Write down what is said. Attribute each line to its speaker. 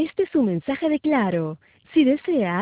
Speaker 1: Este es un mensaje de Claro. Si desea